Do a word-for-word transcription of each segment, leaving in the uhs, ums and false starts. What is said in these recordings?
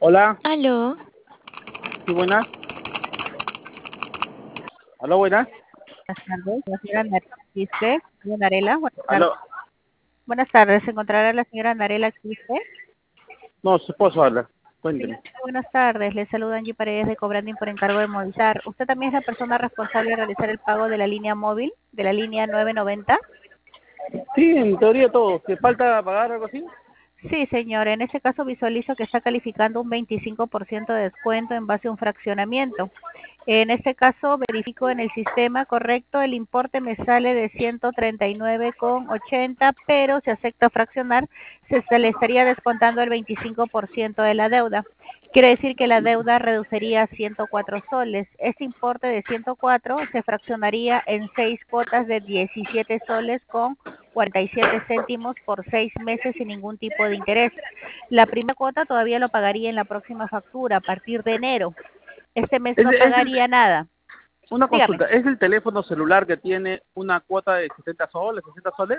Hola, Aló, sí, buenas. Hola, buenas. Buenas tardes, la señora Narela Quispe. Señora Narela, buenas tardes. Aló. Buenas tardes, ¿se encontrará la señora Narela Quispe? No, su esposo habla. Cuénteme. Señorita, buenas tardes, le saluda Angie Paredes de Cobranding por encargo de Movistar. ¿Usted también es la persona responsable de realizar el pago de la línea móvil, de la línea nueve noventa? Sí, en teoría todo. ¿Que falta pagar algo así? Sí, señor, en este caso visualizo que está calificando un veinticinco por ciento de descuento en base a un fraccionamiento. En este caso verifico en el sistema correcto, el importe me sale de ciento treinta y nueve con ochenta, pero si acepta fraccionar, se, se le estaría descontando el veinticinco por ciento de la deuda. Quiere decir que la deuda reduciría a ciento cuatro soles. Este importe de ciento cuatro se fraccionaría en seis cuotas de diecisiete soles con cuarenta y siete céntimos por seis meses sin ningún tipo de interés. La primera cuota todavía lo pagaría en la próxima factura a partir de enero. Este mes Es, no es el- pagaría nada. una Dígame. consulta. ¿Es el teléfono celular que tiene una cuota de setenta soles, sesenta soles?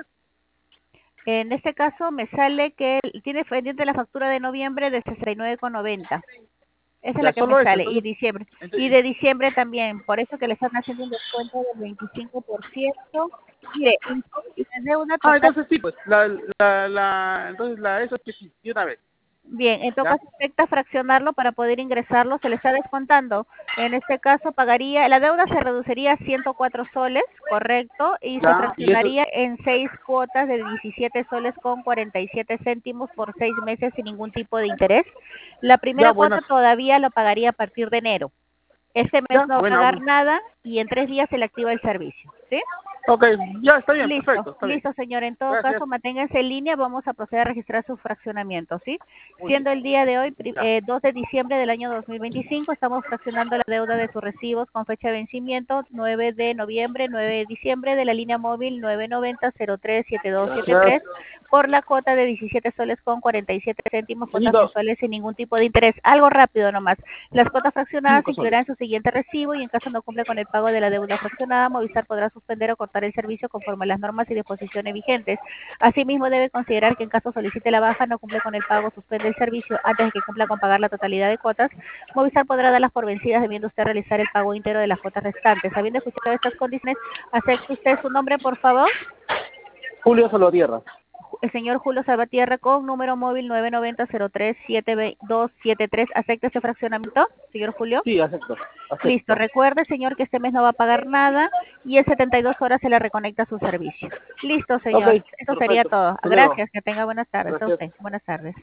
En este caso me sale que tiene pendiente la factura de noviembre de sesenta y nueve con noventa. Esa es Ya, la que me solo eso. sale. Y Entonces, diciembre. Y entonces- de diciembre también. Por eso que le están haciendo un descuento del veinticinco por ciento. Mire, y la deuda ah, total. entonces sí, pues. La, la, la, entonces la, eso es que sí, de una vez. Bien, en todo ¿Ya? caso afecta fraccionarlo para poder ingresarlo, se le está descontando. En este caso pagaría, la deuda se reduciría a ciento cuatro soles, correcto, y se Ya, y eso. fraccionaría en seis cuotas de diecisiete soles con cuarenta y siete céntimos por seis meses sin ningún tipo de interés. La Ya, primera cuota buenas. todavía lo pagaría a partir de enero. Este mes Ya, no va a pagar bueno. nada y en tres días se le activa el servicio, ¿sí? Ok, ya, está bien, Listo, perfecto, está bien. listo, señor. En todo Gracias. caso, manténganse en línea. Vamos a proceder a registrar su fraccionamiento, ¿sí? Muy bien. Siendo el día de hoy, pri- Ya. eh, dos de diciembre del año dos mil veinticinco, estamos fraccionando la deuda de sus recibos con fecha de vencimiento nueve de noviembre, nueve de diciembre de la línea móvil nueve noventa cero tres siete dos siete Gracias. tres por la cuota de diecisiete soles con cuarenta y siete céntimos, cuotas Señorito, mensuales sin ningún tipo de interés. Algo rápido nomás. Las cuotas fraccionadas se cinco soles. incluirán en su siguiente recibo y en caso no cumpla con el pago de la deuda fraccionada, Movistar podrá suspender o cortar el servicio conforme a las normas y disposiciones vigentes. Asimismo, debe considerar que en caso solicite la baja, no cumple con el pago, suspende el servicio antes de que cumpla con pagar la totalidad de cuotas, Movistar podrá darlas por vencidas debiendo usted realizar el pago íntegro de las cuotas restantes. Habiendo escuchado estas condiciones, ¿acepta usted su nombre, por favor? Julio Salvatierra. El señor Julio Salvatierra con número móvil nueve noventa cero tres siete dos siete tres. ¿Acepta ese fraccionamiento, señor Julio? Sí, acepto, Listo. acepto. Recuerde, señor, que este mes no va a pagar nada y en setenta y dos horas se le reconecta su servicio. Listo, Ok, señor. Eso sería perfecto. todo. Hasta luego. Gracias. Que tenga buenas tardes. A Gracias. usted. Buenas tardes.